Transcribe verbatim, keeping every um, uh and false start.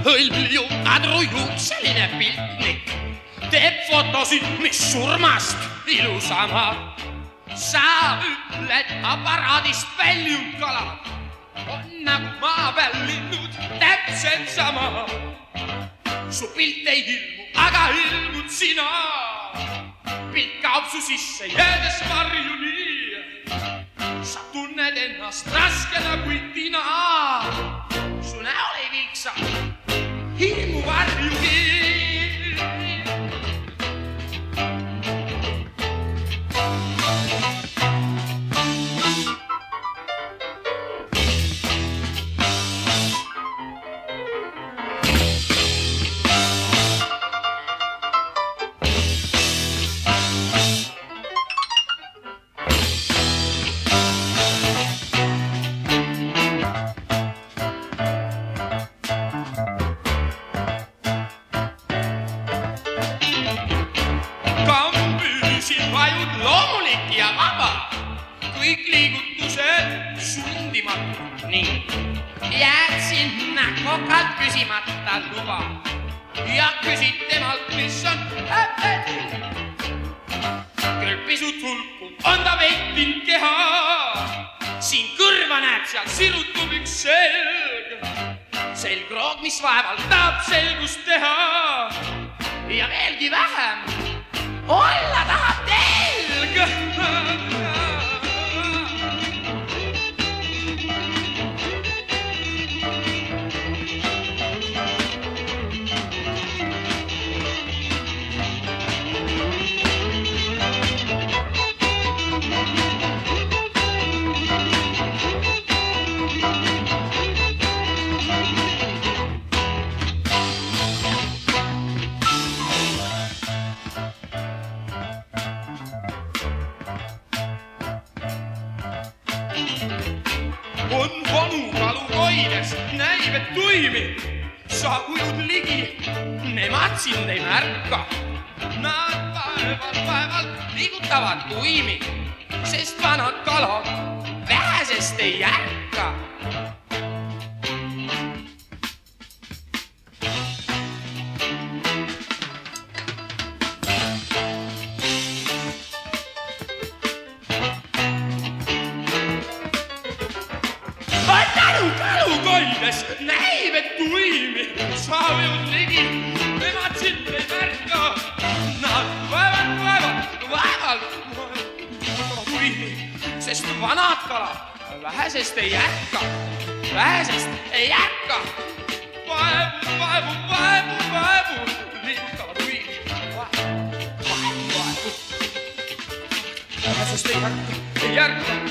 hõlju, adrujuukseline piltnik teeb fotosid, mis surmast ilusamad. Sa ütled aparaadist väljunud kalad on nagu maa peal linnud täpselt sama. Su pilt ei ilmu, aga ilmud sina. Pilt kaob su sisse, jäädes varju nii. Sa tunned ennast raskena kui tina. Su näol ei vilksa hirmu varjugi. Kõik liigutused sundimatud ning jääd sinna kokalt küsimata luba ja küsid temalt, mis on häppenud. Küll pisut hulkunud on ta veitin keha. Siin kõrva näed, seal sirutub üks selg. Selgroog, mis vaevalt tahab selgust teha ja veelgi vähem olla tahab telg. On vanu kalu koides, näib, et tuimi. Sa ujud ligi, nemad sind ei märka. Nad vaevalt, vaevalt liigutavad tuimi, sest vanad kalad vähesest ei järka. Kalu, kalu koides, näib, et tuimi. Sa ujud ligi, nemad sind ei märka. Nad vaevalt, vaevalt, vaevalt, vaevalt tuimi, sest vanad kalad vähesest ei järka. Vähesest ei järka. Vaevu, vaevu, vaevu, vaevu, liigutavad tuimi. Vaevu, vaevu, vaevu. Vähesest ei järka, ei järka.